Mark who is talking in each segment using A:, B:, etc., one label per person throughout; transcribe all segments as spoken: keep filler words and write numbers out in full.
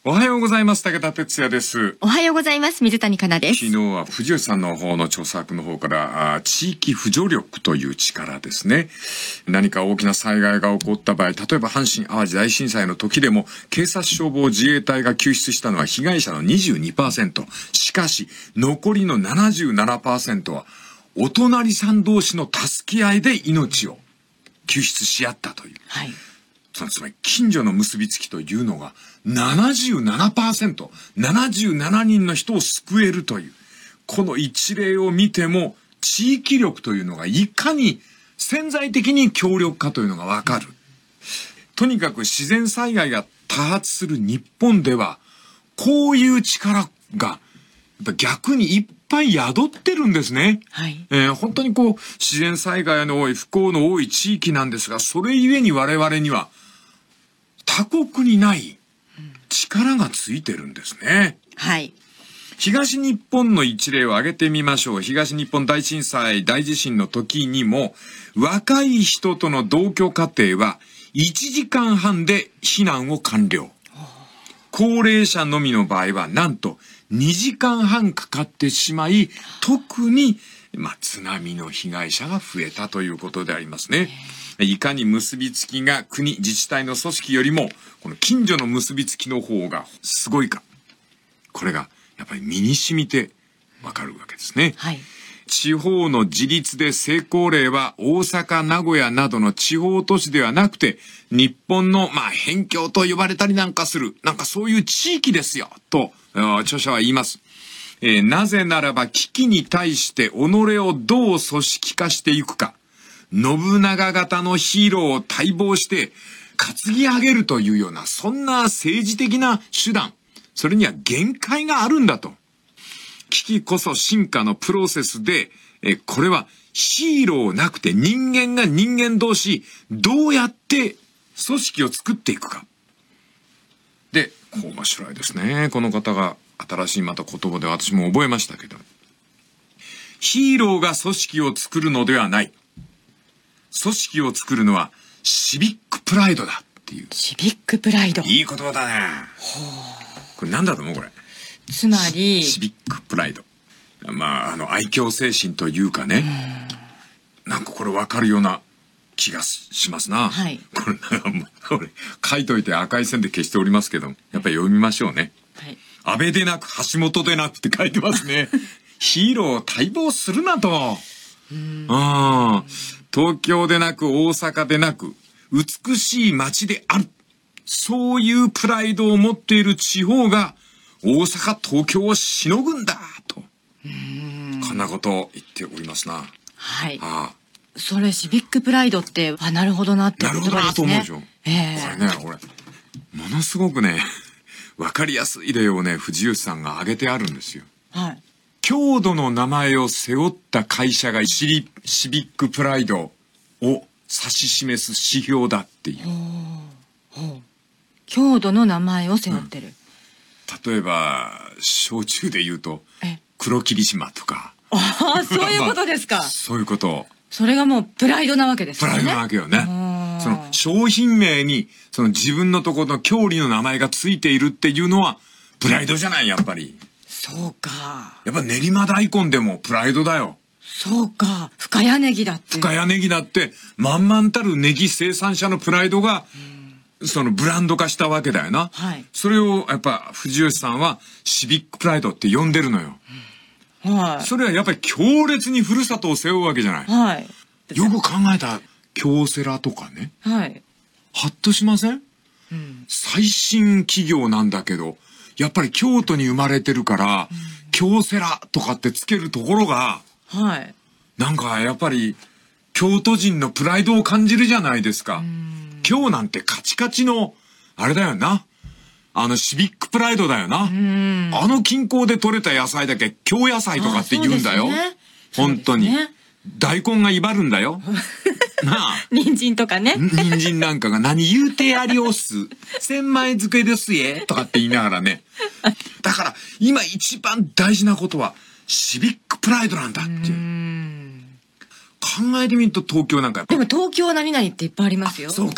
A: おはようございます。武田哲也です。
B: おはようございます。水谷香奈です。
A: 昨日は藤吉さんの方の著作の方から地域扶助力という力ですね。何か大きな災害が起こった場合、例えば阪神淡路大震災の時でも警察消防自衛隊が救出したのは被害者の にじゅうにパーセント。しかし残りの ななじゅうななパーセント はお隣さん同士の助け合いで命を救出し合ったという。
B: はい。
A: そのつまり近所の結びつきというのが ななじゅうななパーセント、ななじゅうななにんの人を救えるという、この一例を見ても地域力というのがいかに潜在的に強力かというのがわかる。とにかく自然災害が多発する日本ではこういう力が逆にいっぱい宿ってるんですね。
B: はい。
A: えー、本当にこう自然災害の多い不幸の多い地域なんですが、それゆえに我々には他国にない力がついてるんですね。
B: はい。
A: 東日本の一例を挙げてみましょう。東日本大震災大地震の時にも若い人との同居家庭はいちじかんはんで避難を完了。高齢者のみの場合はなんとにじかんはんかかってしまい、特に、まあ、津波の被害者が増えたということでありますね。いかに結びつきが国、自治体の組織よりも、この近所の結びつきの方がすごいか。これがやっぱり身に染みてわかるわけですね。
B: はい。
A: 地方の自立で成功例は大阪、名古屋などの地方都市ではなくて、日本のまあ辺境と呼ばれたりなんかする、なんかそういう地域ですよ、と著者は言います。えー、なぜならば危機に対して己をどう組織化していくか。信長型のヒーローを待望して担ぎ上げるというような、そんな政治的な手段、それには限界があるんだと。危機こそ進化のプロセスで、えこれはヒーローなくて人間が人間同士どうやって組織を作っていくか。で、面白いですね。この方が新しいまた言葉で私も覚えましたけど、ヒーローが組織を作るのではない。組織を作るのはシビックプライドだっていう。
B: シビックプライド。
A: いい言葉だね。これなんだと思うこれ。
B: つまり
A: シビックプライド。まあ、あの、愛嬌精神というかね。なんかこれ分かるような気がしますな。
B: はい。
A: これ、これ書いといて赤い線で消しておりますけど、やっぱり読みましょうね。
B: はい。
A: 安倍でなく橋本でなくって書いてますね。ヒーローを待望するなと。うん。東京でなく大阪でなく美しい街である。そういうプライドを持っている地方が大阪、東京をしのぐんだと。うーん。こんなことを言っておりますな。
B: はい。
A: ああ。
B: それシビックプライドって、あ、なるほどなって言葉ですね。
A: なるほどなと思うでしょ。
B: えー、
A: これね、これ、ものすごくね、わかりやすい例をね、藤吉さんが挙げてあるんですよ。
B: はい。
A: 郷土の名前を背負った会社がシリシビックプライドを指し示す指標だっていう。
B: ほうほう。郷土の名前を背負ってる。
A: うん、例えば焼酎で言うと黒霧島とか。
B: ああ、そういうことですか。
A: まあ、そういうこと。
B: それがもうプライドなわけですね。
A: プライドなわけよね。その商品名にその自分のところの郷里の名前がついているっていうのはプライドじゃない、やっぱり。
B: そうか。や
A: っぱ練馬大根でもプライドだよ。
B: そうか。深谷ネギだって。
A: 深谷ネギだって満々たるネギ生産者のプライドがそのブランド化したわけだよな。
B: はい。そ
A: れをやっぱ藤吉さんはシビックプライドって呼んでるのよ。
B: うん、はい。
A: それはやっぱり強烈にふるさとを背負うわけじゃない。
B: はい。
A: よく考えた京セラとかね。
B: はい。
A: ハッとしません？うん、最新企業なんだけど。やっぱり京都に生まれてるから、うん、京セラとかってつけるところが、
B: はい。
A: なんかやっぱり京都人のプライドを感じるじゃないですか。京なんてカチカチのあれだよな。あのシビックプライドだよな。あの近郊で採れた野菜だけ京野菜とかって言うんだよ。ね、本当に、ね。大根が威張るんだよ。なあ。
B: 人参とかね。
A: 人参なんかが何言うてやりおす。千枚漬けですえ。とかって言いながらね。だから今一番大事なことはシビックプライドなんだっていう。うーん、考えてみると東京なんか。
B: でも東京は何々っていっぱいありますよ。
A: そうか。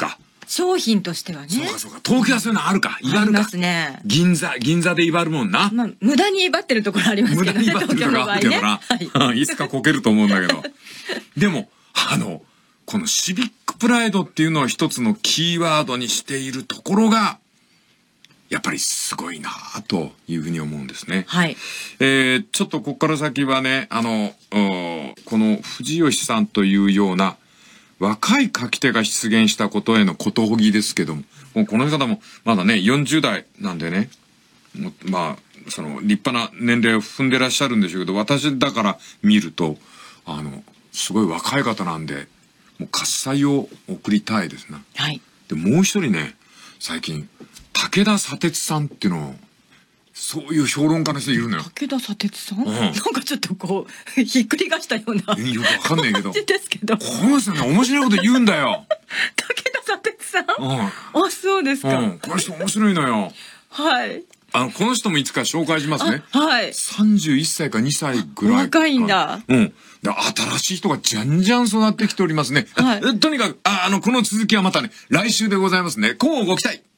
B: 商品としてはね。
A: そうかそうか。東京はそういうのあるか。威張るか。
B: ありますね。
A: 銀座、銀座で威張るもんな。
B: まあ、無駄に威張ってるところありますけどね。
A: 無駄に威張ってるところあるけどな。
B: 東京の場合ね。
A: いつかこけると思うんだけど。でも、あの、このシビックプライドっていうのを一つのキーワードにしているところが、やっぱりすごいなというふうに思うんですね。
B: はい。
A: えー、ちょっとここから先はね、あの、この藤吉さんというような若い書き手が出現したことへのことほぎですけども、もうこの方もまだね、よんじゅう代なんでね、もまあ、その立派な年齢を踏んでらっしゃるんでしょうけど、私だから見ると、あの、すごい若い方なんで、もう喝采を送りたいですね。
B: はい。で、
A: もう一人ね、最近、武田砂鉄さんっていうのを、そういう評論家の人いるのよ。
B: 武田砂鉄さん、うん、なんかちょっとこう、ひっくり返したような。
A: よくわかんないけど。
B: ですけど。
A: この人ね、面白いこと言うんだよ。
B: 武田砂鉄さん、うん、あ、そうですか。
A: うん、この人面白いのよ。
B: はい。
A: あの、この人もいつか紹介しますね。
B: はい。
A: さんじゅういっさいかにさいぐらい。
B: 若いんだ。
A: うん。で、新しい人がじゃんじゃん育ってきておりますね。はい。とにかく、あ、あの、この続きはまたね、来週でございますね。こうご期待。